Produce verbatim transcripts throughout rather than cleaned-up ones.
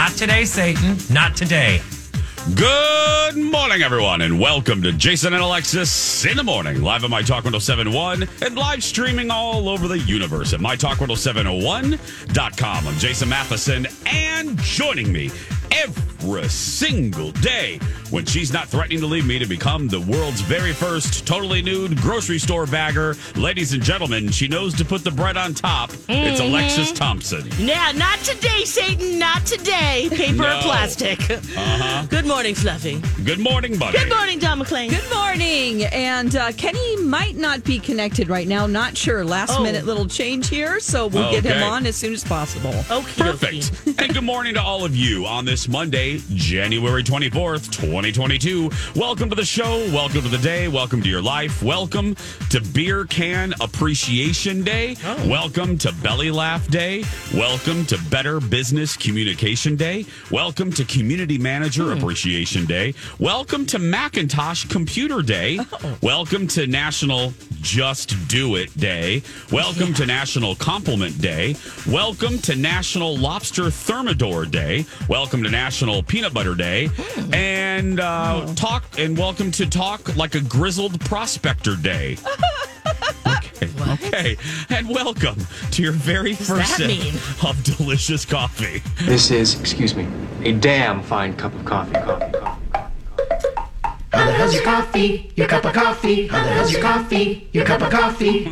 Not today, Satan. Not today. Good morning, everyone, and welcome to Jason and Alexis in the morning, live on My Talk ten seventy-one and live streaming all over the universe at my talk ten seventy-one dot com. I'm Jason Matheson, and joining me every single day when she's not threatening to leave me to become the world's very first totally nude grocery store bagger. Ladies and gentlemen, she knows to put the bread on top. Mm-hmm. It's Alexis Thompson. Yeah, not today, Satan. Not today. Paper No. or plastic. Uh-huh. Good morning, Fluffy. Good morning, buddy. Good morning, Don McClain. Good morning. And uh, Kenny might not be connected right now. Not sure. Last Oh. minute little change here. So we'll get him Okay. on as soon as possible. Okay, Perfect. And good morning to all of you on this Monday, January twenty-fourth, twenty twenty-two. Welcome to the show. Welcome to the day. Welcome to your life. Welcome to Beer Can Appreciation Day. Oh. Welcome to Belly Laugh Day. Welcome to Better Business Communication Day. Welcome to Community Manager Hmm. Appreciation Day. Welcome to Macintosh Computer Day. Oh. Welcome to National Just Do It Day. Welcome to National Compliment Day. Welcome to National Lobster Thermidor Day. Welcome to National Peanut Butter Day. And uh, Oh. talk and welcome to Talk Like a Grizzled Prospector Day. Okay, okay. And welcome to your very first that sip mean? of delicious coffee. This is, excuse me, a damn fine cup of coffee. Coffee, coffee, coffee, coffee. How the hell's your coffee? Your cup of coffee? How the hell's your coffee? Your cup of coffee?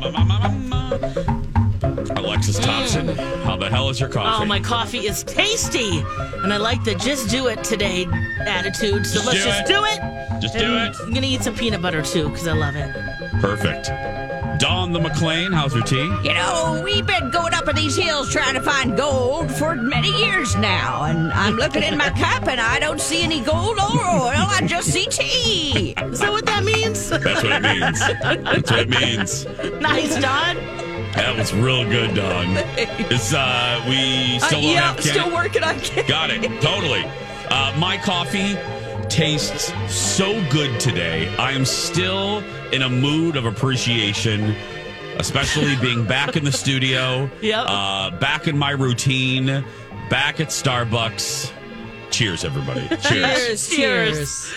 Alexis Thompson, how the hell is your coffee? Oh, my coffee is tasty. And I like the just do it today attitude. So Just let's do just it. do it. Just And do it. I'm going to eat some peanut butter, too, because I love it. Perfect. Dawn the McLean, how's her tea? You know, we've been going up in these hills trying to find gold for many years now. And I'm looking in my cup and I don't see any gold or oil. I just see tea. Is that what that means? That's what it means. That's what it means. Nice, Don. That was real good, Dawn. Is uh, we still Uh, don't yeah, have Kenny? still working on Kenny. Got it. Totally. Uh, my coffee tastes so good today. I am still in a mood of appreciation, especially being back in the studio. Yep. Uh, back in my routine. Back at Starbucks. Cheers, everybody. Cheers. Cheers. Cheers.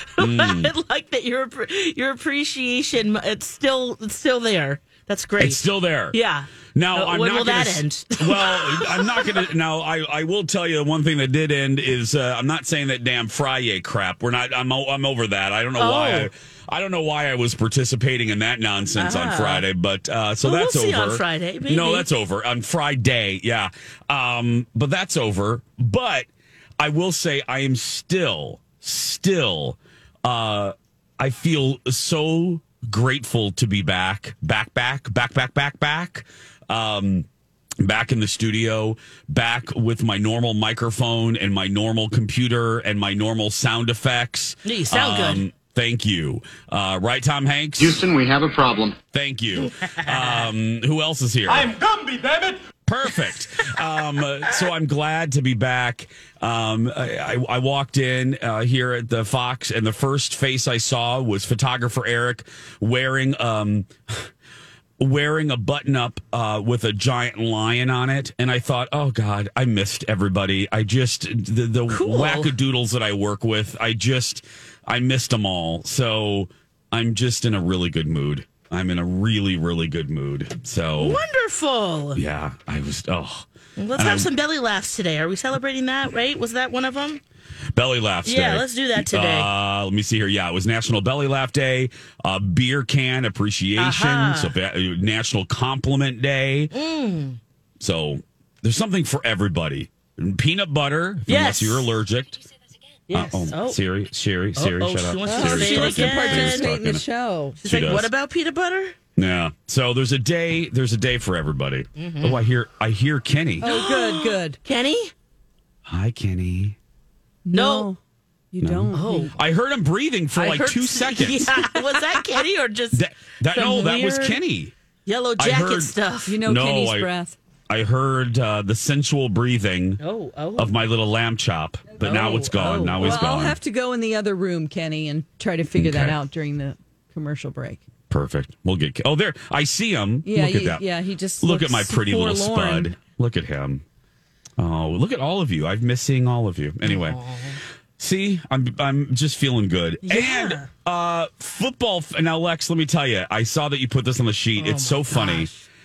I like that your your appreciation. It's still it's still there. That's great. It's still there. yeah. Now, Uh, I'm when not will gonna, that s- end? Well, I'm not going to. Now, I, I will tell you one thing that did end is uh, I'm not saying that damn Friday crap. We're not. I'm o- I'm over that. I don't know why. Oh. I, I don't know why I was participating in that nonsense on Ah. Friday, but uh, so Well, that's we'll see over on Friday, maybe. No, that's over on Friday. Yeah, um, but that's over. But I will say I am still, still. Uh, I feel so grateful to be back, back, back, back, back, back, back. Um, back in the studio, back with my normal microphone and my normal computer and my normal sound effects. Yeah, you sound good. Thank you. Uh, right, Tom Hanks? Houston, we have a problem. Thank you. Um, who else is here? I'm Gumby, damn it! Perfect. Um, uh, so I'm glad to be back. Um, I, I, I walked in uh, here at the Fox, and the first face I saw was photographer Eric wearing um, wearing a button up uh, with a giant lion on it, and I thought, oh God, I missed everybody. I just the, the Cool. wackadoodles that I work with. I just I missed them all. So I'm just in a really good mood. I'm in a really, really good mood. So Wonderful. yeah, I was. Oh, Let's And have I'm- some belly laughs today. Are we celebrating that? Right? Was that one of them? belly laugh day. Yeah, let's do that today. Uh, let me see here. Yeah, it was National Belly Laugh Day, uh, Beer Can Appreciation, Aha. so ba- National Compliment Day. Mm. So there's something for everybody. And peanut butter, Yes. unless you're allergic. Yes. Uh, oh, oh. Siri, Siri, Siri, oh, shut she up. wants to Siri's say it talking. again. Siri's Participate in the talking. show. She's She like, does. what about peanut butter? Yeah. So there's a day. There's a day for everybody. Oh, I hear. I hear Kenny. Oh, good, good. Kenny? Hi, Kenny. No. You don't. Oh. I heard him breathing for I like heard- two seconds. Yeah. Was that Kenny or just That, that some no, that was weird Kenny. yellow I jacket heard- stuff? You know No, Kenny's I- breath. I heard uh, the sensual breathing oh, oh. of my little lamb chop, but now Oh, it's gone. oh. Now he's Well, I'll gone. have to go in the other room, Kenny, and try to figure that Okay. out during the commercial break. Perfect. We'll get. Oh, there. I see him. Yeah, Look at he- that. yeah, he just Look at looks my pretty little forlorn. spud. Look at him. Oh, look at all of you. I've missed seeing all of you. Anyway. Aww. See, I'm I'm just feeling good. Yeah. And uh, football. Now, Lex, let me tell you, I saw that you put this on the sheet. Oh it's so gosh. funny.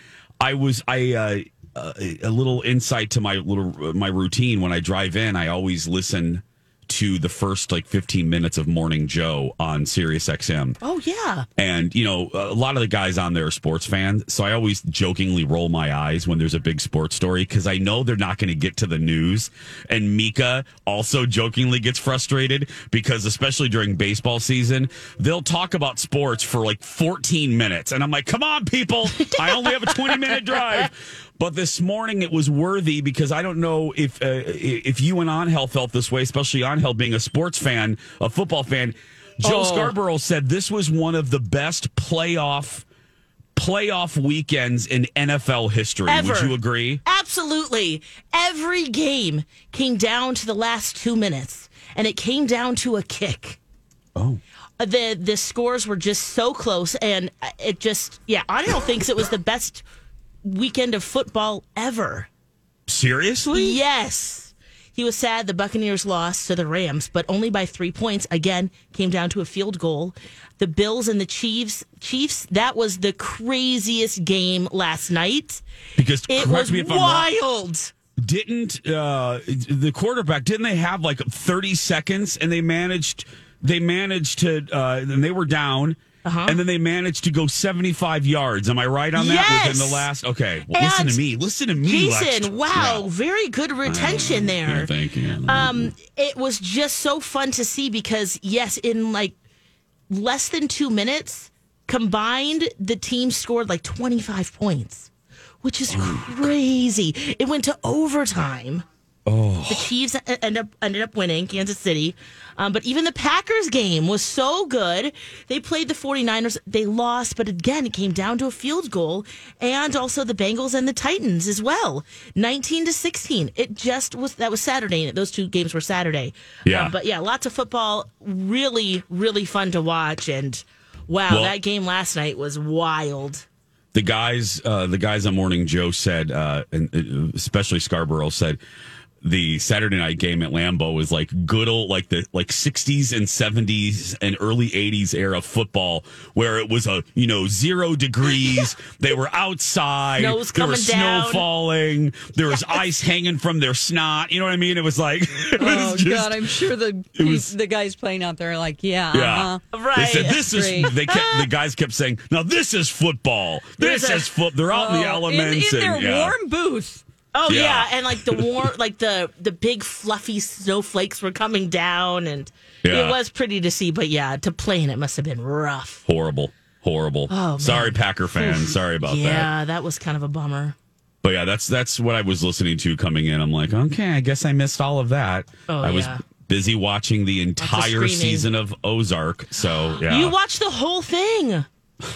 I was I uh, uh, a little insight to my little my routine when I drive in. I always listen to the first like fifteen minutes of Morning Joe on Sirius X M. Oh, yeah. And, you know, a lot of the guys on there are sports fans. So I always jokingly roll my eyes when there's a big sports story because I know they're not going to get to the news. And Mika also jokingly gets frustrated because, especially during baseball season, they'll talk about sports for like fourteen minutes. And I'm like, come on, people. I only have a twenty minute drive. But this morning it was worthy because I don't know if uh, if you and Angel felt this way, especially Angel being a sports fan, a football fan. Joe oh. Scarborough said this was one of the best playoff playoff weekends in N F L history. Ever. Would you agree? Absolutely. Every game came down to the last two minutes, and it came down to a kick. Oh. The the scores were just so close, and it just, yeah, Angel thinks it was the best weekend of football ever. Seriously? Yes. He was sad the Buccaneers lost to the Rams, but only by three points. Again, came down to a field goal. The Bills and the Chiefs, Chiefs, that was the craziest game last night. Because it was me if wild. I'm didn't uh, the quarterback, didn't they have like thirty seconds and they managed they managed to uh, and they were down. Uh-huh. And then they managed to go seventy-five yards. Am I right on that? Yes. Within the last. Okay. Well, listen to me. Listen to me, Jason. Lex. Wow. Yeah. Very good retention there. Yeah, thank you. Um, it was just so fun to see because, yes, in like less than two minutes, combined, the team scored like twenty-five points, which is crazy. It went to overtime. Oh. The Chiefs ended up, ended up winning, Kansas City. Um, but even the Packers game was so good. They played the 49ers. They lost, but again, it came down to a field goal. And also the Bengals and the Titans as well. nineteen to sixteen. It just was, that was Saturday. Those two games were Saturday. Yeah. Um, but yeah, lots of football. Really, really fun to watch. And wow, well, that game last night was wild. The guys, uh, the guys on Morning Joe said, uh, and especially Scarborough said, the Saturday night game at Lambeau was like good old, like the like sixties and seventies and early eighties era football, where it was a you know zero degrees. They were outside. Snow's there coming was snow down. falling. There was Yes. ice hanging from their snot. You know what I mean? It was like, it was oh just, God, I'm sure the was, the guys playing out there are like, yeah, yeah. uh-huh. Right. They said this is. Great. They kept the guys kept saying, "Now this is football. This There's a- is foot." They're out in the Oh, elements in, in and their yeah. warm booth. Oh Yeah. yeah. and like the warm, like the the big fluffy snowflakes were coming down, and Yeah. it was pretty to see. But yeah, to play in it must have been rough. Horrible, horrible. Oh, man. Sorry, Packer fans. Sorry about that. Yeah, that was kind of a bummer. But yeah, that's that's what I was listening to coming in. I'm like, okay, I guess I missed all of that. Oh, I was yeah. busy watching the of entire screaming. season of Ozark. So yeah, You watched the whole thing.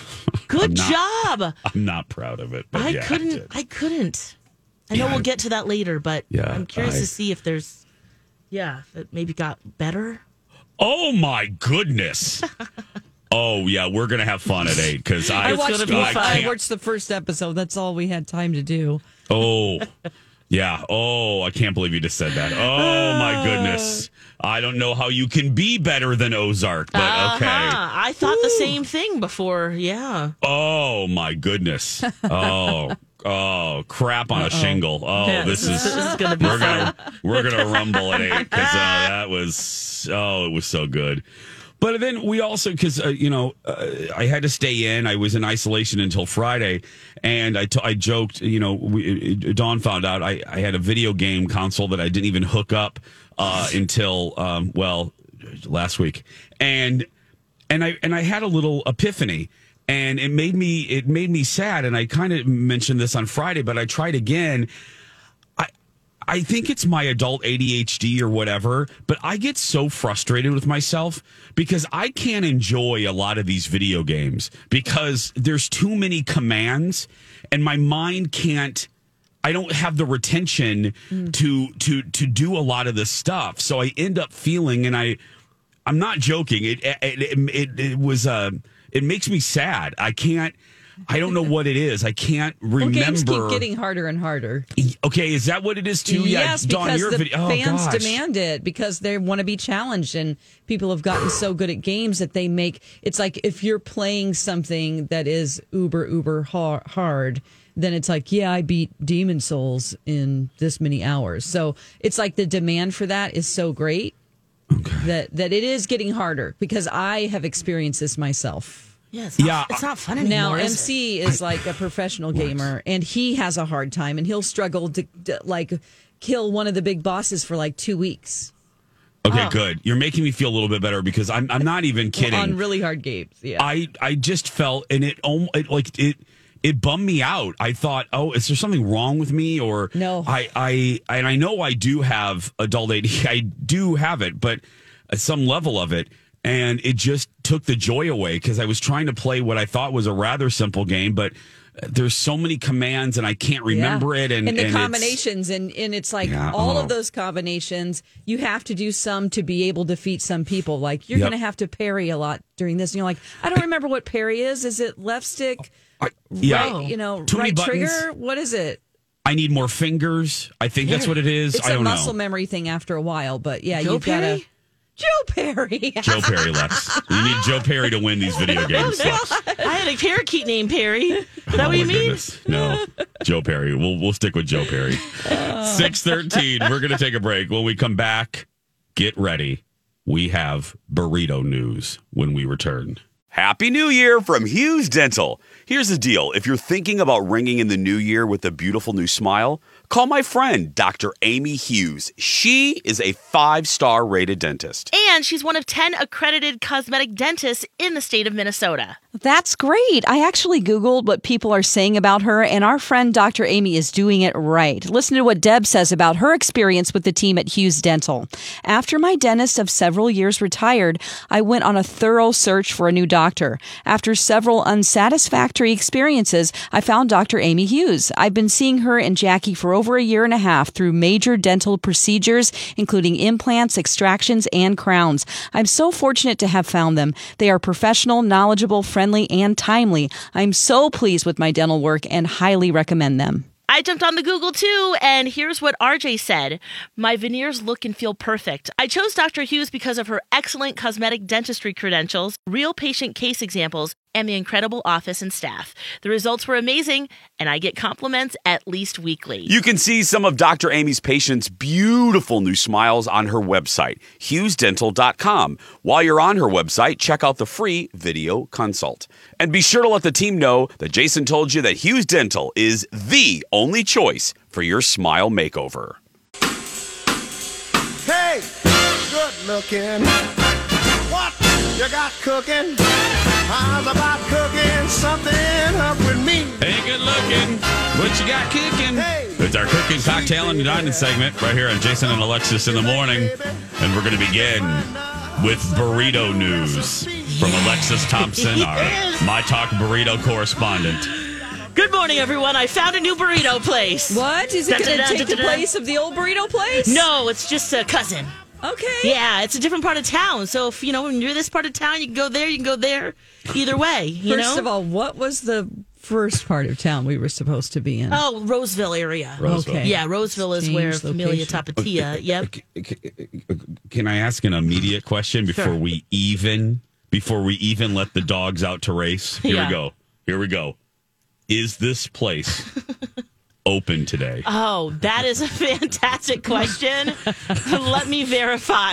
Good I'm not- job. I'm not proud of it. But I yeah, couldn't. did. I couldn't. I know Yeah, we'll I- get to that later, but Yeah, I'm curious I- to see if there's, yeah, if it maybe got better. Oh my goodness. Oh yeah, we're gonna have fun at eight because I, I It's watched, gonna the, be I fun. I can't- watched the first episode. That's all we had time to do. Oh, yeah. Oh, I can't believe you just said that. Oh, my goodness. I don't know how you can be better than Ozark, but okay. Uh-huh. I thought the same thing before. Yeah. Oh, my goodness. Oh, oh, crap on a shingle. Oh, Yeah, this this is. is- this is gonna be we're fun. gonna we're gonna rumble at eight because uh, that was oh, it was so good. But then we also, because, uh, you know, uh, I had to stay in. I was in isolation until Friday. And I, t- I joked, you know, we, Dawn found out I, I had a video game console that I didn't even hook up uh, until, um, well, last week. And and I and I had a little epiphany. And it made me it made me sad. And I kind of mentioned this on Friday, but I tried again. I think it's my adult A D H D or whatever, but I get so frustrated with myself because I can't enjoy a lot of these video games because there's too many commands and my mind can't, I don't have the retention mm. to, to, to do a lot of this stuff. So I end up feeling, and I, I'm not joking. It, it, it, it, it was, uh, it makes me sad. I can't, I don't know what it is. I can't Well, games remember. keep getting harder and harder. Okay, is that what it is too? Yes, yeah, Dawn, because your the video. Oh, fans gosh. demand it because they want to be challenged, and people have gotten so good at games that they make it's like if you're playing something that is uber uber har- hard, then it's like, yeah, I beat Demon Souls in this many hours. So it's like the demand for that is so great okay. that that it is getting harder because I have experienced this myself. Yeah, it's not, Yeah. it's not fun anymore. Now, is M C it? is like a professional gamer, and he has a hard time, and he'll struggle to, to like kill one of the big bosses for like two weeks Okay, Oh. good. You're making me feel a little bit better because I'm I'm not even kidding. on really hard games. Yeah, I I just felt and it, almo- it like it it bummed me out. I thought, oh, is there something wrong with me or No. I I and I know I do have adult A D D. I do have it, but at some level of it. And it just took the joy away because I was trying to play what I thought was a rather simple game, but there's so many commands and I can't remember Yeah. it. And, and the and it's- combinations, and, and it's like Yeah, all oh. of those combinations, you have to do some to be able to defeat some people. Like you're Yep. going to have to parry a lot during this. And you're like, I don't remember what parry is. Is it left stick? I, yeah, Right, you know, Too many right buttons. trigger? What is it? I need more fingers. I think that's what it is. It's I a don't muscle know. memory thing after a while, but yeah, Joe you've got to. Perry? Joe Perry. Joe Perry, Lex. You need Joe Perry to win these video games, Lex. I had a parakeet named Perry. Is that Oh, what you my mean? goodness. No, Joe Perry. We'll we'll stick with Joe Perry. Six thirteen. We're gonna take a break. When we come back, get ready. We have burrito news when we return. Happy New Year from Hughes Dental. Here's the deal. If you're thinking about ringing in the new year with a beautiful new smile, call my friend, Doctor Amy Hughes. She is a five-star rated dentist. And she's one of ten accredited cosmetic dentists in the state of Minnesota. That's great. I actually Googled what people are saying about her, and our friend Doctor Amy is doing it right. Listen to what Deb says about her experience with the team at Hughes Dental. After my dentist of several years retired, I went on a thorough search for a new doctor. After several unsatisfactory experiences, I found Doctor Amy Hughes. I've been seeing her and Jackie for over a year and a half through major dental procedures, including implants, extractions, and crowns. I'm so fortunate to have found them. They are professional, knowledgeable, friendly, and timely. I'm so pleased with my dental work and highly recommend them. I jumped on the Google too, and here's what R J said. My veneers look and feel perfect. I chose Doctor Hughes because of her excellent cosmetic dentistry credentials, real patient case examples, and the incredible office and staff. The results were amazing, and I get compliments at least weekly. You can see some of Doctor Amy's patients' beautiful new smiles on her website, hughes dental dot com. While you're on her website, check out the free video consult. And be sure to let the team know that Jason told you that Hughes Dental is the only choice for your smile makeover. Hey, good looking. What you got cooking? How's about cooking something up with me? Hey, good looking. What you got cooking? Hey. It's our cooking, cocktail, and dining segment right here on Jason and Alexis in the morning. And we're going to begin with burrito news from Alexis Thompson, our My Talk burrito correspondent. Good morning, everyone. I found a new burrito place. What? Is it going to Da-da-da, take the da-da-da. place of the old burrito place? No, it's just a cousin. Okay. Yeah, it's a different part of town. So if you know when you're this part of town, you can go there, you can go there. Either way, you First know. of all, what was the first part of town we were supposed to be in? Oh, Roseville area. Roseville. Okay. Yeah, Roseville is Change where Familia location. Tapatia. Yep. Can I ask an immediate question before Sure. we even before we even let the dogs out to race? Here Yeah. we go. Here we go. Is this place open today? Oh, that is a fantastic question. Let me verify.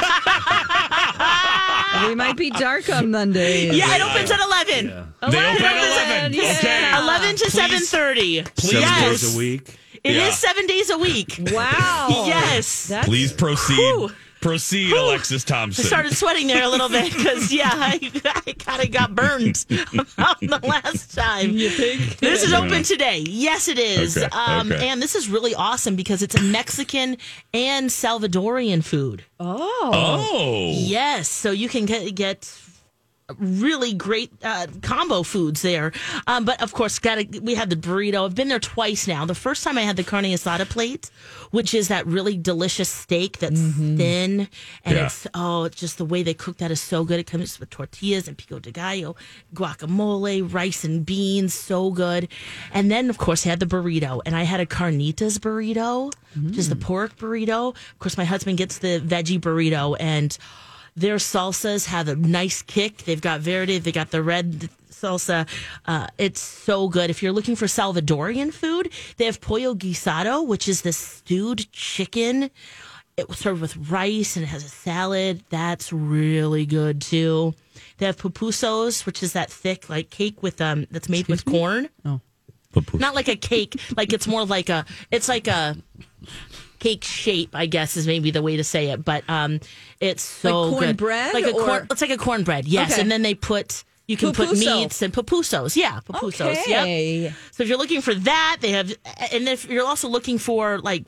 We might be dark on Mondays. Yeah, it opens at eleven. They open at eleven, eleven. yeah. Okay. Eleven to Please- seven thirty. Please, Yes. Seven days a week. It is Yeah. seven days a week. Wow. Yes. That's, Please proceed. Whew. Proceed, Whew. Alexis I Thompson. started sweating there a little bit because, yeah, I, I kind of got burned about the last time. You think? This is open today. Yes, it is. Okay, Um, okay. And this is really awesome because it's a Mexican and Salvadorian food. Oh. Oh. Yes. So you can get, get really great uh, combo foods there. Um, but of course, gotta, we had the burrito. I've been there twice now. The first time I had the carne asada plate, which is that really delicious steak that's mm-hmm. thin. And Yeah. it's, oh, it's just the way they cook that is so good. It comes with tortillas and pico de gallo, guacamole, rice and beans. So good. And then, of course, I had the burrito. And I had a carnitas burrito, mm. which is the pork burrito. Of course, my husband gets the veggie burrito. And their salsas have a nice kick. They've got verde. They got the red salsa. Uh, it's so good. If you're looking for Salvadorian food, they have pollo guisado, which is this stewed chicken. It was served with rice and it has a salad. That's really good too. They have pupusas, which is that thick like cake with um that's made Excuse with me? corn. Oh, Pupusa. Not like a cake. Like it's more like a. It's like a. Cake shape, I guess, is maybe the way to say it, but um, it's so like good. cornbread, like a or? corn. It's like a cornbread, yes. Okay. And then they put you can put Pupuso. meats and pupusos, yeah, pupusos. Okay. Yep. So if you're looking for that, they have, and if you're also looking for like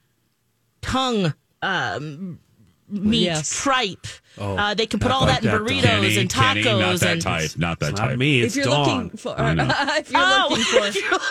tongue um, meat, Yes. tripe, Oh, uh, they can put not all like that in that, though. burritos Kenny, and Kenny, tacos not that and type. Not that It's type. not me. It's if you're Dawn. looking for, I know. if you're Oh, looking for, if you're-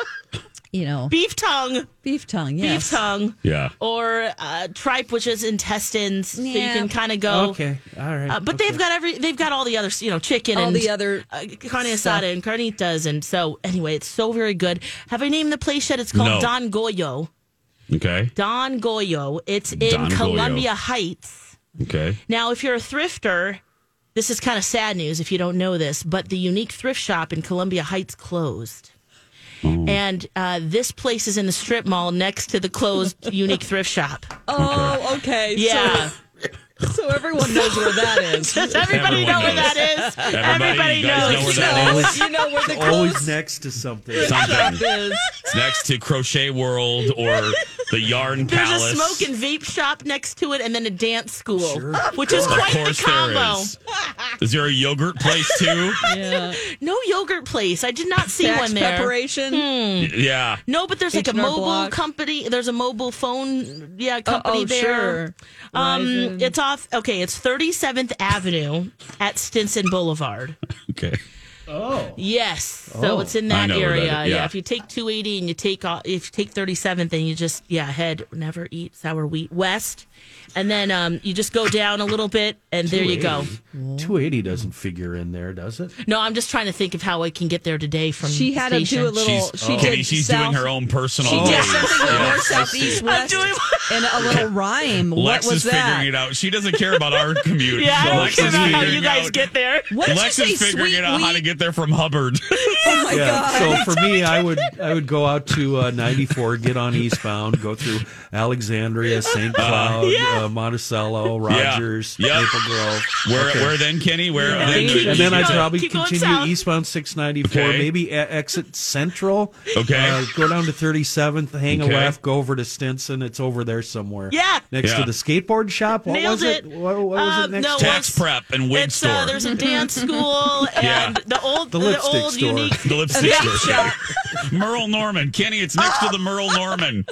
you know, beef tongue, beef tongue, yes. beef tongue, Yeah. or uh, tripe, which is intestines, so you Yeah. can kind of go. Okay, all right. Uh, but okay. they've got every. They've got all the other, you know, chicken All and the other uh, carne asada stuff. and carnitas, and so anyway, it's so very good. Have I named the place yet? It's called No. Don Goyo. Okay. Don Goyo. It's in Don Goyo. Columbia Heights. Okay. Now, if you're a thrifter, this is kind of sad news if you don't know this, but the Unique Thrift Shop in Columbia Heights closed. Oh. And uh, this place is in the strip mall next to the closed Unique Thrift Shop. Oh, okay. Yeah. So, so everyone knows where that is. Does everybody Everyone know where knows. that is? Everybody, you guys know where that is? You know where the always clothes next to something. Something. is. It's next to Crochet World or the Yarn There's Palace. a smoke and vape shop next to it, and then a dance school, Sure. which is Of quite course the combo. there is. Is there a yogurt place too? Yeah. No yogurt place. I did not see Tax one there. preparation. Yeah. No, but there's like a H and R mobile Block. company. There's a mobile phone, yeah, company oh, there. sure. Um, Verizon. it's off. Okay, it's thirty-seventh Avenue at Stinson Boulevard. Okay. Oh. Yes, so Oh. it's in I that know where that area. is, yeah. Yeah, if you take two eighty and you take off, if you take thirty-seventh and you just yeah head never eat sour wheat west, and then um you just go down a little bit and there you go. two eighty doesn't figure in there, does it? No, I'm just trying to think of how I can get there today from. She the had to station. do a little. She's, she Kenny, did she's south, doing her own personal She ways. did something with Yeah. north, south, east, west, doing- and a little rhyme. What Lex was is that? figuring it out. She doesn't care about our commute. Yeah, I don't Lex care is about how figuring you guys out- get there. What did Lex you say? is figuring Sweet it out how to wheat? get there from Hubbard. Oh my god! So for me, I would I would go out to uh, ninety-four, get on eastbound, go through Alexandria, Saint Cloud, Yeah. uh, Monticello, Rogers, Yep. Maple Grove. Where Okay. where then, Kenny? Where Yeah. then? Keep And then I'd going- probably keep going continue south. eastbound six ninety-four, Okay. maybe e- exit Central. Okay. Uh, go down to thirty-seventh, hang Okay. a left, go over to Stinson. It's over there somewhere. Yeah. Next Yeah. to the skateboard shop. What Nailed was it? it. What, what was Um, it next no, to? Tax prep and wig It's store. uh, there's a dance school and Yeah. the old The the, lipstick old store. unique the lipstick vape store. shop. Merle Norman. Kenny, it's next to the Merle Norman.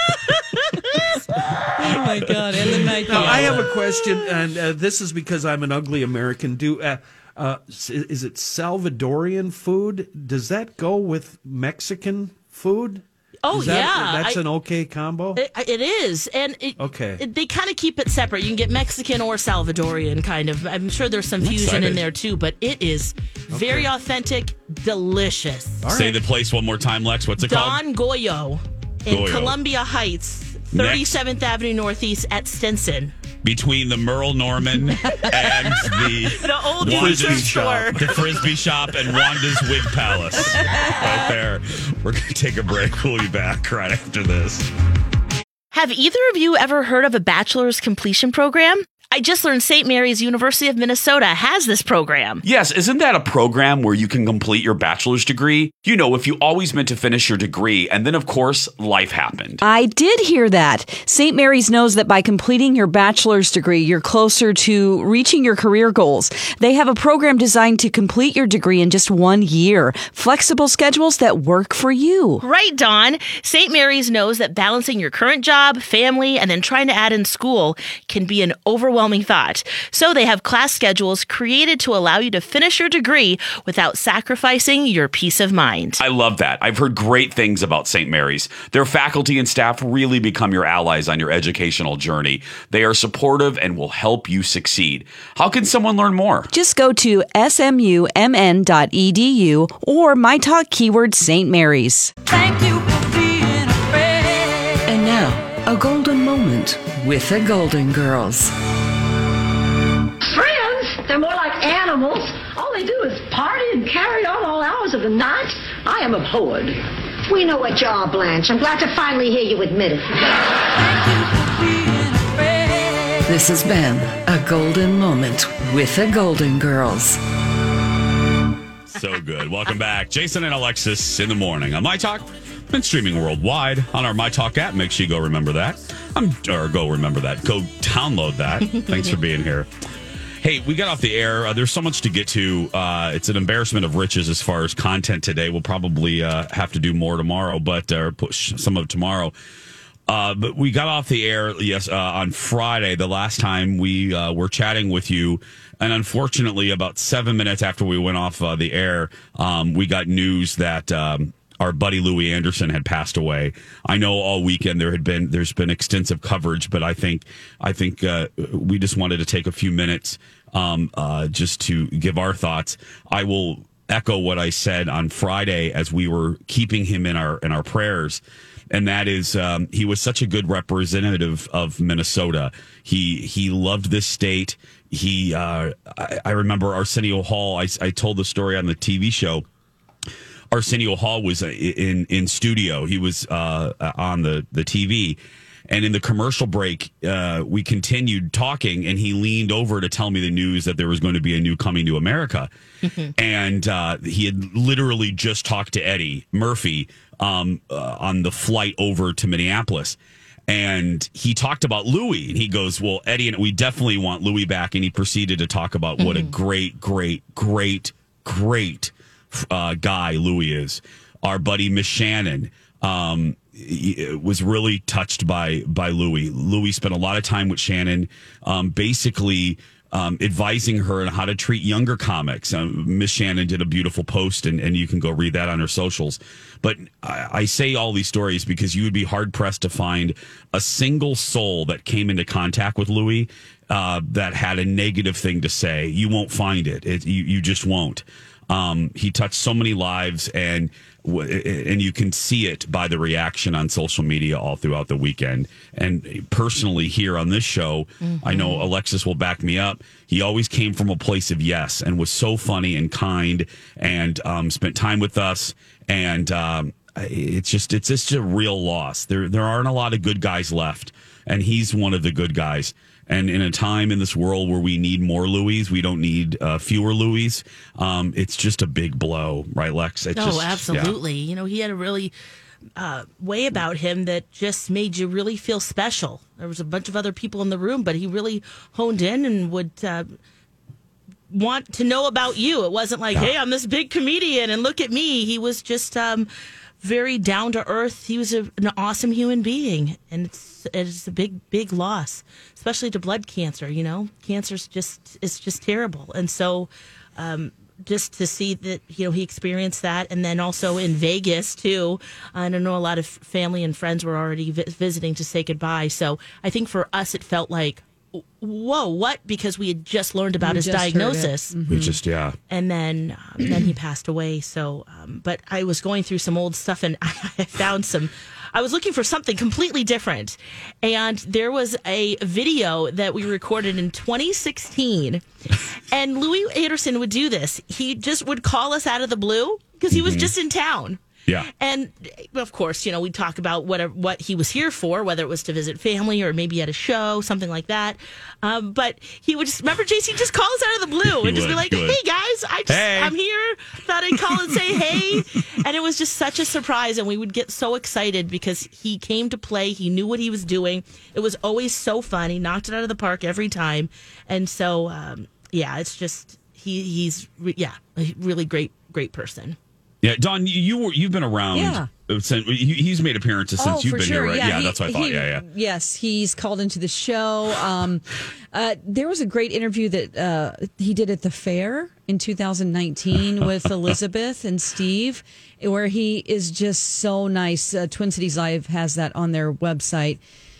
Oh my god! And the Nike. Now, I have outlet. a question, and uh, this is because I'm an ugly American. Do uh, uh, s- is it Salvadorian food? Does that go with Mexican food? Oh Is that- yeah, that's I- an okay combo. It, it is, and it, Okay. it- they kind of keep it separate. You can get Mexican or Salvadorian, kind of. I'm sure there's some fusion excited. in there too, but it is very authentic, delicious. All Say right. the place one more time, Lex. What's it called? Don Goyo in Goyo. Columbia Heights, thirty-seventh Avenue Northeast at Stinson. Between the Merle Norman and the The old Wanda's thrift shop. store. the Frisbee shop and Wanda's Wig Palace. Right there. We're going to take a break. We'll be back right after this. Have either of you ever heard of a bachelor's completion program? I just learned Saint Mary's University of Minnesota has this program. Yes, isn't that a program where you can complete your bachelor's degree? You know, if you always meant to finish your degree, and then, of course, life happened. I did hear that. Saint Mary's knows that by completing your bachelor's degree, you're closer to reaching your career goals. They have a program designed to complete your degree in just one year. Flexible schedules that work for you. Right, Dawn. Saint Mary's knows that balancing your current job, family, and then trying to add in school can be an overwhelming overwhelming thought. So they have class schedules created to allow you to finish your degree without sacrificing your peace of mind. I love that. I've heard great things about Saint Mary's. Their faculty and staff really become your allies on your educational journey. They are supportive and will help you succeed. How can someone learn more? Just go to S M U M N dot E D U or my talk keyword Saint Mary's. Thank you for being a friend. And now, a golden moment with the Golden Girls. Friends? They're more like animals. All they do is party and carry on all hours of the night. I am abhorred. We know what you are, Blanche. I'm glad to finally hear you admit it. This has been a golden moment with the Golden Girls. So good. Welcome back. Jason and Alexis in the morning on My Talk. Been streaming worldwide on our My Talk app. Make sure you go remember that. I'm, or go remember that. Go download that. Thanks for being here. Hey, we got off the air. Uh, there's so much to get to. Uh, it's an embarrassment of riches as far as content today. We'll probably uh, have to do more tomorrow, but uh, push some of it tomorrow. Uh, but we got off the air, yes, uh, on Friday, the last time we uh, were chatting with you. And unfortunately, about seven minutes after we went off uh, the air, um, we got news that um, our buddy Louis Anderson had passed away. I know all weekend there had been there's been extensive coverage, but I think I think uh, we just wanted to take a few minutes um, uh, just to give our thoughts. I will echo what I said on Friday as we were keeping him in our in our prayers. And that is, um, he was such a good representative of Minnesota. He he loved this state. He, uh, I, I remember Arsenio Hall. I, I told the story on the T V show. Arsenio Hall was in in studio. He was uh, on the the T V, and in the commercial break, uh, we continued talking, and he leaned over to tell me the news that there was going to be a new Coming to America, and uh, he had literally just talked to Eddie Murphy. Um, uh, on the flight over to Minneapolis. And he talked about Louis. And he goes, well, Eddie, and we definitely want Louis back. And he proceeded to talk about what mm-hmm. a great, great, great, great uh, guy Louis is. Our buddy Miss Shannon um, was really touched by, by Louis. Louis spent a lot of time with Shannon, um, basically Um, advising her on how to treat younger comics. Um, Miss Shannon did a beautiful post, and, and you can go read that on her socials. But I, I say all these stories because you would be hard-pressed to find a single soul that came into contact with Louis uh, that had a negative thing to say. You won't find it. it you, you just won't. Um, he touched so many lives, and and you can see it by the reaction on social media all throughout the weekend. And personally here on this show, mm-hmm. I know Alexis will back me up. He always came from a place of yes and was so funny and kind and um, spent time with us. And um, it's just it's just a real loss. There there aren't a lot of good guys left, and he's one of the good guys. And in a time in this world where we need more Louis, we don't need uh, fewer Louis. Um, it's just a big blow, right, Lex? It's oh, just, absolutely. Yeah. You know, he had a really uh, way about him that just made you really feel special. There was a bunch of other people in the room, but he really honed in and would uh, want to know about you. It wasn't like, yeah. hey, I'm this big comedian and look at me. He was just um, very down to earth. He was a, an awesome human being, and it's it's a big, big loss, especially to blood cancer. You know, cancer's just it's just terrible, and so um, just to see that you know he experienced that, and then also in Vegas too. I don't know, a lot of family and friends were already vi- visiting to say goodbye. So I think for us, it felt like, whoa, what? Because we had just learned about We his just heard it. diagnosis. Mhm. We just, yeah. And then um, then he passed away. So, um, but I was going through some old stuff, and I found some. I was looking for something completely different, and there was a video that we recorded in twenty sixteen. And Louis Anderson would do this. He just would call us out of the blue because he was Mhm. just in town. Yeah. And of course, you know, we'd talk about what what he was here for, whether it was to visit family or maybe at a show, something like that. Um, but he would just, remember, J C, just call us out of the blue He and just be would, like, he would. hey, guys, I just, Hey. I'm here. Thought I'd call and say hey. And it was just such a surprise. And we would get so excited because he came to play. He knew what he was doing. It was always so fun. He knocked it out of the park every time. And so, um, yeah, it's just, he he's, re- yeah, a really great, great person. Yeah, Dawn, you were you've been around Yeah. since, he, he's made appearances since oh, you've for been sure. here, right? Yeah, Yeah, he- that's what I thought. he- Yeah, yeah. Yes, he's called into the show. Um, uh, there was a great interview that uh, he did at the fair in two thousand nineteen with Elizabeth and Steve, where he is just so nice. Uh, Twin Cities Live has that on their website.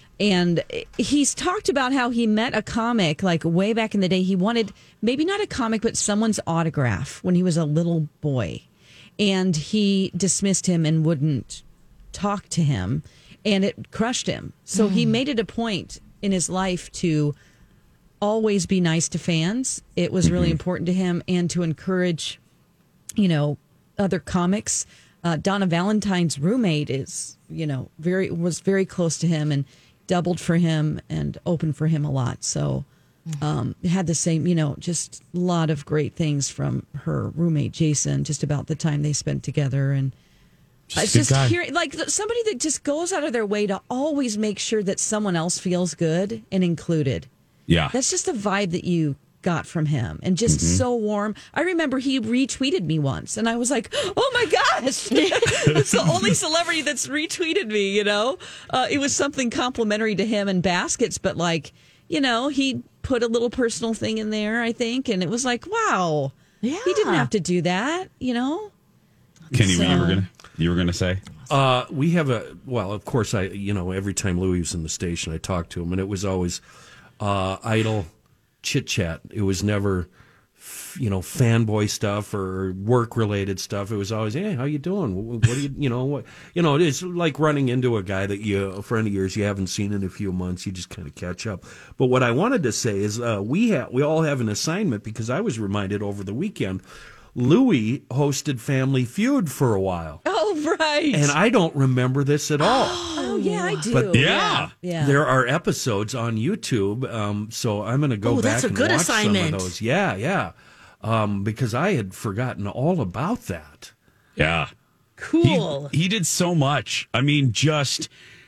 And he's talked about how he met a comic like way back in the day. He wanted maybe not a comic, but someone's autograph when he was a little boy. And he dismissed him and wouldn't talk to him. And it crushed him. So he made it a point in his life to always be nice to fans. It was really important to him, and to encourage, you know, other comics. Uh, Donna Valentine's roommate is, you know, very was very close to him and doubled for him and opened for him a lot. So um, had the same, you know, just a lot of great things from her roommate Jason, just about the time they spent together. And Just it's a good just guy. hearing like somebody that just goes out of their way to always make sure that someone else feels good and included. Yeah. That's just a vibe that you got from him, and just Mhm. so warm. I remember he retweeted me once, and I was like, "Oh my gosh, that's the only celebrity that's retweeted me." You know, uh, it was something complimentary to him and baskets, but like, you know, he put a little personal thing in there, I think, and it was like, wow, yeah, he didn't have to do that, you know. Kenny, So- you were gonna you were gonna say? Uh, we have a well, of course, I you know every time Louis was in the station, I talked to him, and it was always uh, idle chit chat. It was never, f- you know, fanboy stuff or work related stuff. It was always, hey, how you doing? What, what do you, you know, what, you know, it's like running into a guy that you, a friend of yours you haven't seen in a few months. You just kind of catch up. But what I wanted to say is, uh, we have, we all have an assignment, because I was reminded over the weekend, Louis hosted Family Feud for a while. Oh, right. And I don't remember this at all. Oh, yeah, I do. But yeah. yeah. there are episodes on YouTube, um, so I'm going to go Oh, back that's a and good watch assignment. some of those. Yeah, yeah, um, because I had forgotten all about that. Yeah. Cool. He, he did so much. I mean, just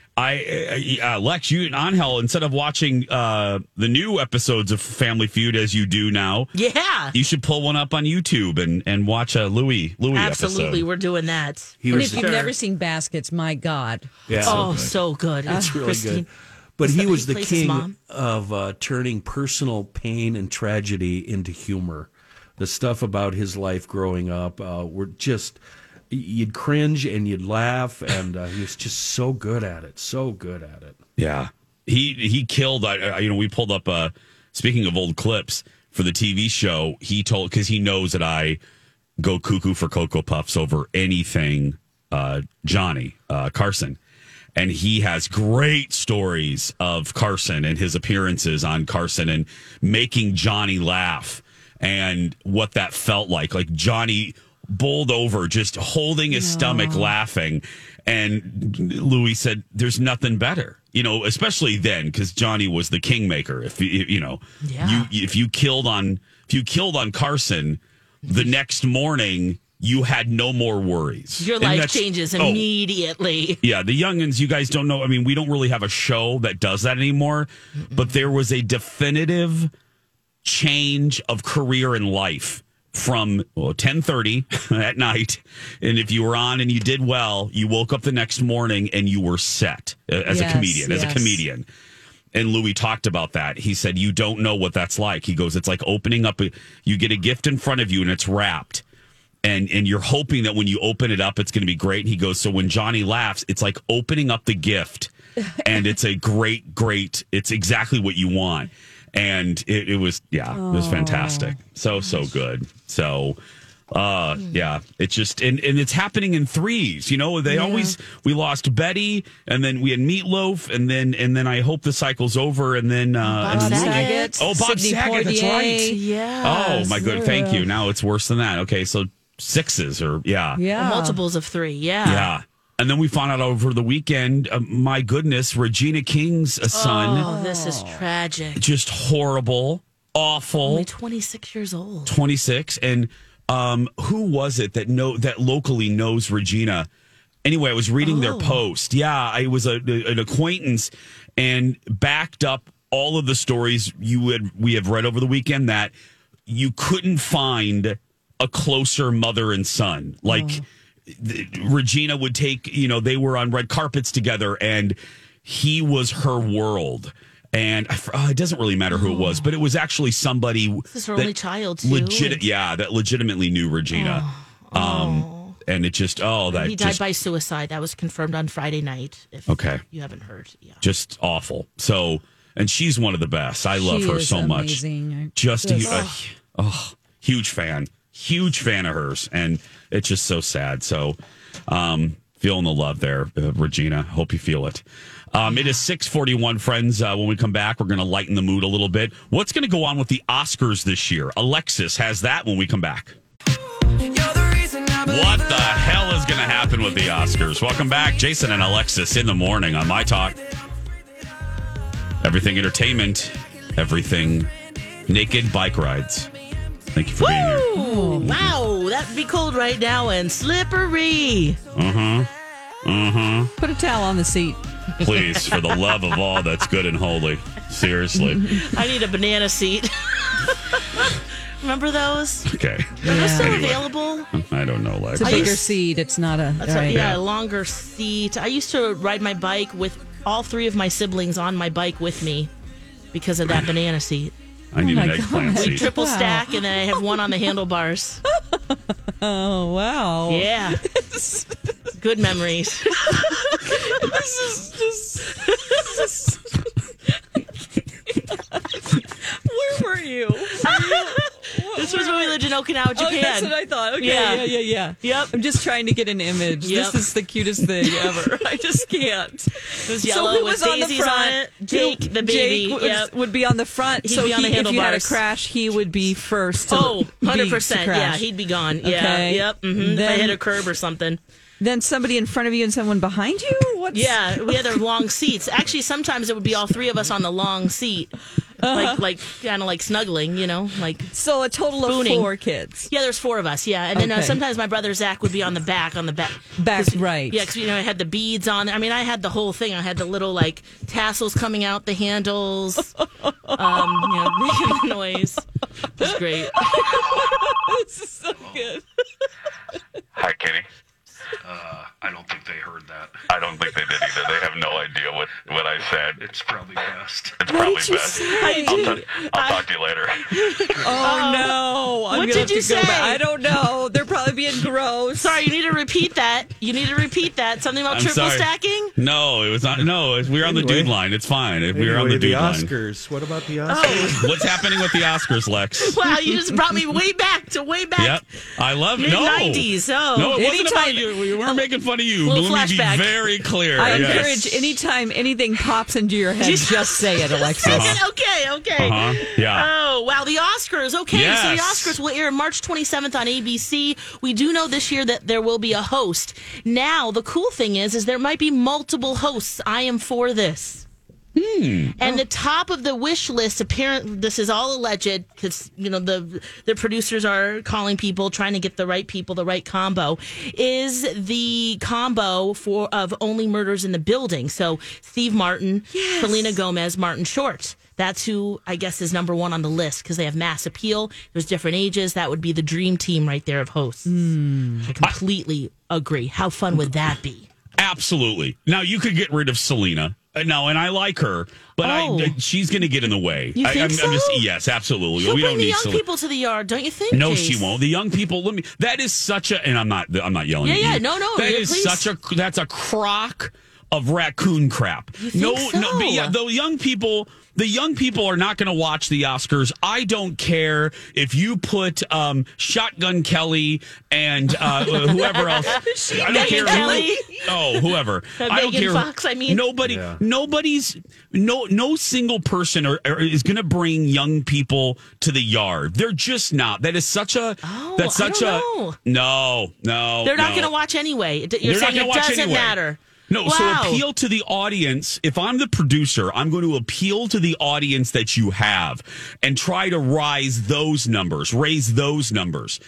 I uh, Lex, you and Angel, instead of watching uh, the new episodes of Family Feud as you do now, Yeah. you should pull one up on YouTube and, and watch a Louis Louis Absolutely, episode. we're doing that. He and was if you've never seen Baskets, my God. Yeah. Oh, so good. It's really Christine. good. But Is he that- was he the plays his king mom? of uh, turning personal pain and tragedy into humor. The stuff about his life growing up uh, were just, you'd cringe and you'd laugh, and uh, he was just so good at it, so good at it. Yeah, he he killed. I, I you know we pulled up. Uh, speaking of old clips for the T V show, he told because he knows that I go cuckoo for Cocoa Puffs over anything. Uh, Johnny uh, Carson. And he has great stories of Carson and his appearances on Carson and making Johnny laugh and what that felt like. Like Johnny bowled over, just holding his stomach, laughing. And Louis said, there's nothing better, you know, especially then, because Johnny was the kingmaker. If you, you know, Yeah. you, if you killed on, if you killed on Carson the next morning, you had no more worries. Your And life that's- changes oh, immediately. yeah, the youngins, you guys don't know. I mean, we don't really have a show that does that anymore, but there was a definitive change of career and life from well, ten thirty at night. And if you were on and you did well, you woke up the next morning and you were set uh, as Yes, a comedian, as a yes. comedian. And Louis talked about that. He said, you don't know what that's like. He goes, it's like opening up, a, you get a gift in front of you and it's wrapped. And and you're hoping that when you open it up, it's going to be great. And he goes, so when Johnny laughs, it's like opening up the gift. And it's a great, great, it's exactly what you want. And it, it was, yeah, it was fantastic. So, so good. So, uh, yeah, it's just, and, and it's happening in threes. You know, they Yeah. always, we lost Betty and then we had Meatloaf and then, and then I hope the cycle's over. And then, uh, and Bob then Saget. Oh, Bob Sidney Saget, that's Poitier. right. Yeah. Oh my good, thank you. Now it's worse than that. Okay, so sixes or yeah, Yeah. Multiples of three. Yeah. yeah. And then we found out over the weekend. Uh, my goodness, Regina King's uh, son, Oh, this is tragic. just horrible, awful. Only twenty-six years old. twenty-six, and um, who was it that know that locally knows Regina? Anyway, I was reading their Oh. post. Yeah, I was a, an acquaintance and backed up all of the stories you had we have read over the weekend that you couldn't find a closer mother and son. Like th- Regina would take, you know, they were on red carpets together, and he was her world. And I, oh, it doesn't really matter who it was, but it was actually somebody. This is her that only child, too. Legit, yeah, that legitimately knew Regina. Oh. Um, Oh. and it just, oh, that he died just, by suicide. That was confirmed on Friday night. If Okay. you haven't heard, yeah. just awful. So, and she's one of the best. I love She her is so amazing. I much. Just a, just- a oh, huge fan, huge fan of hers, and it's just so sad. So, um, feeling the love there, uh, Regina. Hope you feel it. Um, it is six forty-one, friends. Uh, when we come back, we're going to lighten the mood a little bit. What's going to go on with the Oscars this year? Alexis has that when we come back. What the hell is going to happen with the Oscars? Welcome back, Jason and Alexis in the morning on My Talk. Everything entertainment, everything naked bike rides. Thank you for being here. Ooh, wow, that'd be cold right now and slippery. Uh-huh. Uh-huh. Put a towel on the seat. Please, for the love of all that's good and holy. Seriously. I need a banana seat. Remember those? Okay. Are those still Anyway. available? I don't know, Lex. It's a I bigger used- seat. It's not a. That's a, right. yeah, a longer seat. I used to ride my bike with all three of my siblings on my bike with me because of that banana seat. I need Oh an my eggplant God. seat. Triple Wow. stack, and then I have one on the handlebars. Oh, wow. Yeah. Good memories. This is just. Where were you? This was when we lived in Okinawa, Japan. Oh, that's what I thought. Okay, Yeah. yeah, yeah, yeah. Yep. I'm just trying to get an image. Yep. This is the cutest thing ever. I just can't. It was So yellow who with was on the daisies front? on it. Jake, the baby. Jake would, Yep. would be on the front. He'd so be on he, the if you had a handlebars. crash, he would be first. To Oh, be- one hundred to percent. crash. Yeah, he'd be gone. Yeah. Okay. Yep. Mm-hmm. If I Then- hit a curb or something. Then somebody in front of you and someone behind you? What's... Yeah, we had our long seats. Actually, sometimes it would be all three of us on the long seat. Like, like kind of like snuggling, you know? like So a total spooning. of four kids. Yeah, there's four of us, yeah. And then uh, Okay. sometimes my brother Zach would be on the back, on the back. Back, 'Cause- right. Yeah, because, you know, I had the beads on. I mean, I had the whole thing. I had the little, like, tassels coming out, the handles, um, you know, making the noise. It was great. This is so good. Hi, Katie. Uh, I don't think they heard that. I don't think they did either. They have no idea what, what I said. It's probably best. It's What probably did you best. say? I'll, t- I'll talk to you later. Oh, no. I'm What gonna did have you to go say? back. I don't know. They're probably being gross. Sorry, you need to repeat that. You need to repeat that. Something about I'm triple sorry. stacking? No, it was not. No, it- we were on the Anyway. dude line. It's fine. If we were on Anyway, the dude line. Oscars. What about the Oscars? Oh, What's happening with the Oscars, Lex? wow, you just brought me way back to way back. Yep. I love it. Mid No. nineties. Oh. No, it wasn't Anytime- about you. We weren't making fun of you. Little Let me be flashback. very clear. I Yes. encourage anytime anything pops into your head, just say it, Alexis. Uh-huh. Okay, okay. Uh-huh. Yeah. Oh, wow. The Oscars. Okay, so Yes. the Oscars will air March twenty-seventh on A B C. We do know this year that there will be a host. Now, the cool thing is, is there might be multiple hosts. I am for this. Hmm. And the top of the wish list, apparently, this is all alleged because you know the the producers are calling people, trying to get the right people, the right combo. Is the combo for of Only Murders in the Building? So Steve Martin, Selena Gomez, Martin Short. That's who I guess is number one on the list because they have mass appeal. There's different ages. That would be the dream team right there of hosts. I completely agree. How fun would that be? Absolutely. Now, you could get rid of Selena. Uh, No, and I like her, but Oh. I, she's going to get in the way. You I, think I'm, so? I'm just, yes, absolutely. She'll we bring don't the need young Selena. people to the yard, don't you think? No, Jace? she won't. The young people. Let me. That is such a. And I'm not. I'm not yelling. Yeah, at yeah, you. no, no, That yeah, is please. such a. That's a crock of raccoon crap. You think no, so? no. But yeah, the young people. The young people are not going to watch the Oscars. I don't care if you put um, Shotgun Kelly and uh, whoever else. I don't Megan care. Kelly. Who, oh, whoever. Uh, I don't Megan care. Fox, I mean. Nobody. Yeah. Nobody's. No. No single person are, are, is going to bring young people to the yard. They're just not. That is such a. Oh, that's I such don't a. know. No. No. They're not no. going to watch anyway. It- You're They're not saying gonna it watch doesn't anyway. matter. No, Wow. so appeal to the audience. If I'm the producer, I'm going to appeal to the audience that you have and try to rise those numbers, raise those numbers.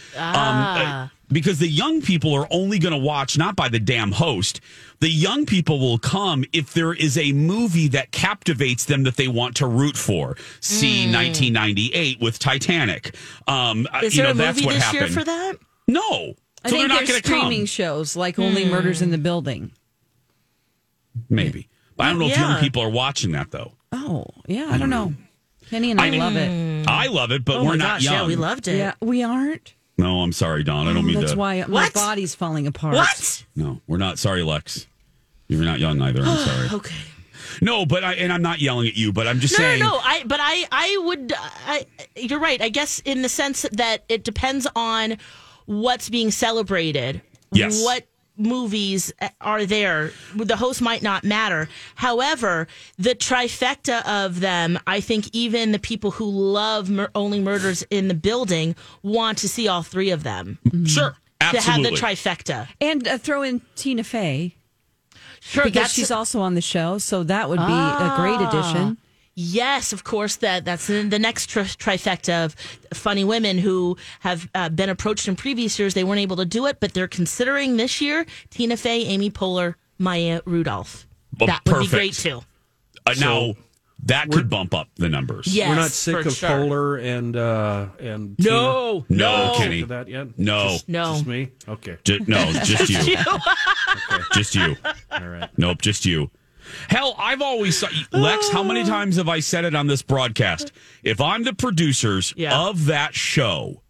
Ah. Um, uh, because the young people are only going to watch, not by the damn host. The young people will come if there is a movie that captivates them that they want to root for. See Mm. nineteen ninety-eight with Titanic. Um, uh, Is you there know, a that's movie what this happened. year for that? No. I So think they're not there's going to come. streaming shows like Only Murders in the Building. Maybe. But I don't know if Yeah. young people are watching that, though. Oh, yeah, I don't know. Kenny and I, I love it. I love it, but Oh we're my not gosh, young. yeah, we loved it. Yeah, we aren't. No, I'm sorry, Don. I don't mean That's to. why my What? body's falling apart. What? No, we're not. Sorry, Lex. You're not young either. I'm sorry. Okay. No, but I and I'm not yelling at you, but I'm just No, saying. no, no. I but I I would. I, you're right. I guess in the sense that it depends on what's being celebrated. Yes. What movies are there? The host might not matter. However, the trifecta of them, I think even the people who love mur- Only Murders in the Building want to see all three of them. Sure, absolutely. To have the trifecta. And uh, throw in Tina Fey. Sure, because that's- she's also on the show, so that would be a great addition. Yes, of course. That that's the the next tri- trifecta of funny women who have uh, been approached in previous years. They weren't able to do it, but they're considering this year Tina Fey, Amy Poehler, Maya Rudolph. Well, that would be perfect. great too. Uh, now that could bump up the numbers. Yes, We're not sick for of sure. Polar and uh, and No, Tina? no, no. Kenny. To that yet? No. just, No. just me. Okay, Ju- no, just you. okay. Just you. All right. Nope, just you. Hell, I've always Lex. How many times have I said it on this broadcast? If I'm the producers Yeah. of that show,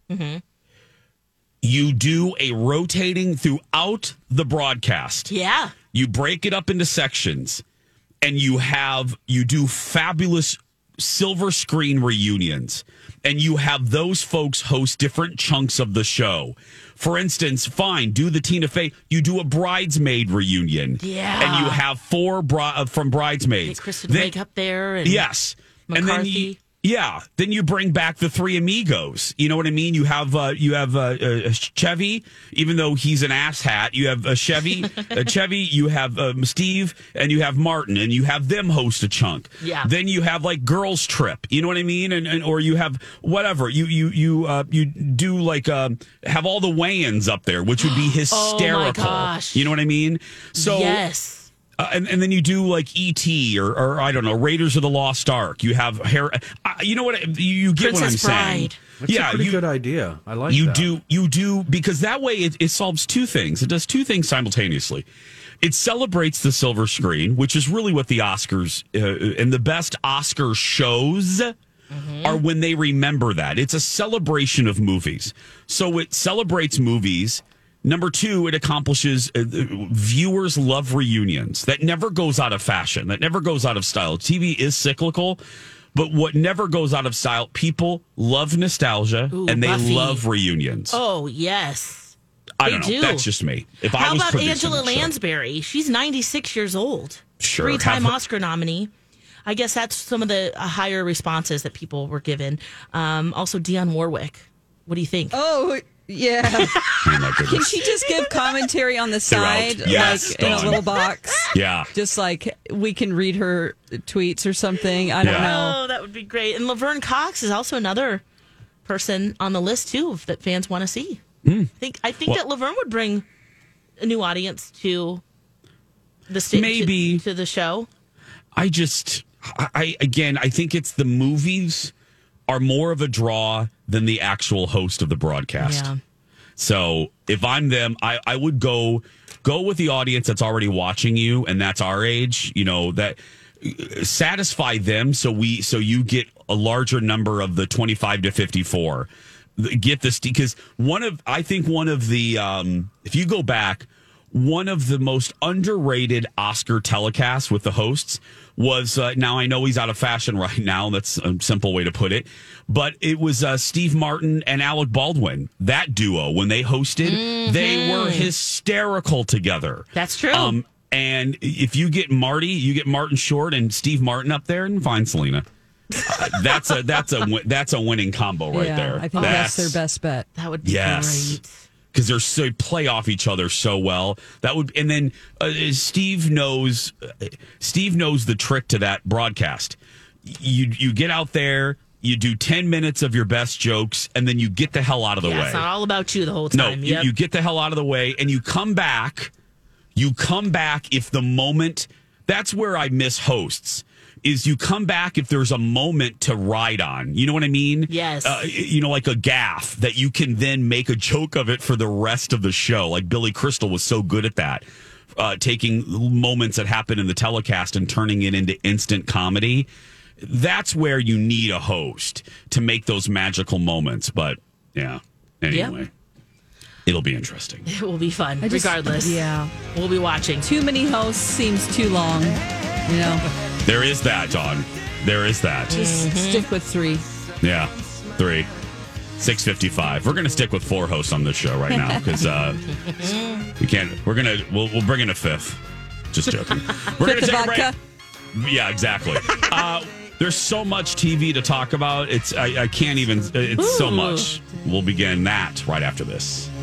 you do a rotating throughout the broadcast. Yeah. You break it up into sections, and you have you do fabulous silver screen reunions, and you have those folks host different chunks of the show. For instance, fine, do the Tina Fey. You do a bridesmaid reunion, Yeah. and you have four bri- uh, from bridesmaids. Get Kristen Then- Wiig up there. And yes, and then McCarthy. you, yeah, then you bring back the three amigos. You know what I mean? You have uh, you have uh, uh, Chevy, even though he's an asshat. You have uh, Chevy, uh, Chevy. You have um, Steve, and you have Martin, and you have them host a chunk. Yeah. Then you have like girls trip. You know what I mean? And, and or you have whatever you you you uh, you do like um, have all the Wayans up there, which would be hysterical. gosh. You know what I mean? So yes. Uh, and, and then you do like E T or, or I don't know, Raiders of the Lost Ark. You have hair. Uh, you know what? You, you get what I'm Princess saying. Bride. That's yeah, a pretty you, good idea. I like you that. do. You do because that way it, it solves two things. It does two things simultaneously. It celebrates the silver screen, which is really what the Oscars uh, and the best Oscar shows are when they remember that. It's a celebration of movies. So it celebrates movies. Number two, it accomplishes uh, viewers love reunions. That never goes out of fashion. That never goes out of style. T V is cyclical, but what never goes out of style, people love nostalgia Ooh, and they Buffy. love reunions. Oh yes. I don't they know. do. That's just me. If I How was about producing Angela the show- Lansbury? She's ninety-six years old. Sure. Three-time Have her- Oscar nominee. I guess that's some of the uh, higher responses that people were given. Um, also, Dionne Warwick. What do you think? Oh, yeah. Oh, my Can goodness. she just give commentary on the They're out. side, Yes, like in a Dawn. little box? Yeah. Just like we can read her tweets or something. I don't Yeah. know. Oh, that would be great. And Laverne Cox is also another person on the list too that fans want to see. I think I think Well- that Laverne would bring a new audience to the stage, Maybe. to, to the show. I just, I, I again, I think it's the movies are more of a draw than the actual host of the broadcast. Yeah. So if I'm them, I, I would go go with the audience that's already watching you, and that's our age. You know that satisfy them, so we so you get a larger number of the twenty-five to fifty-four. Get this because one of I think one of the um, if you go back, one of the most underrated Oscar telecasts with the hosts was uh, now I know he's out of fashion right now. That's a simple way to put it, but it was uh, Steve Martin and Alec Baldwin. That duo when they hosted, Mm-hmm. they were hysterical together. That's true. Um, and if you get Marty, you get Martin Short and Steve Martin up there, and fine, Selena. Uh, that's a that's a win- that's a winning combo right yeah, there. I think that's, their best bet. That would be Yes. great. Because they're so play off each other so well. That would, and then uh, Steve knows. Uh, Steve knows the trick to that broadcast. You you get out there, you do ten minutes of your best jokes, and then you get the hell out of the Yeah, way. it's not all about you the whole No, time. you, Yep. you get the hell out of the way, and you come back. You come back if the moment. That's where I miss hosts is you come back if there's a moment to ride on. You know what I mean? Yes. Uh, you know, like a gaffe that you can then make a joke of it for the rest of the show. Like Billy Crystal was so good at that, uh, taking moments that happen in the telecast and turning it into instant comedy. That's where you need a host to make those magical moments. But yeah, anyway. Yep. It'll be interesting. It will be fun, just, regardless. Yeah. We'll be watching. Too many hosts seems too long, you know? There is that, Dawn. There is that. Just mm-hmm. stick with three. Yeah, three. six fifty-five. We're going to stick with four hosts on this show right now because uh, we can't. We're going to, we'll, we'll bring in a fifth. Just joking. We're going to take vodka? a break. Yeah, exactly. Uh, there's so much T V to talk about. It's I, I can't even, it's Ooh. so much. We'll begin that right after this.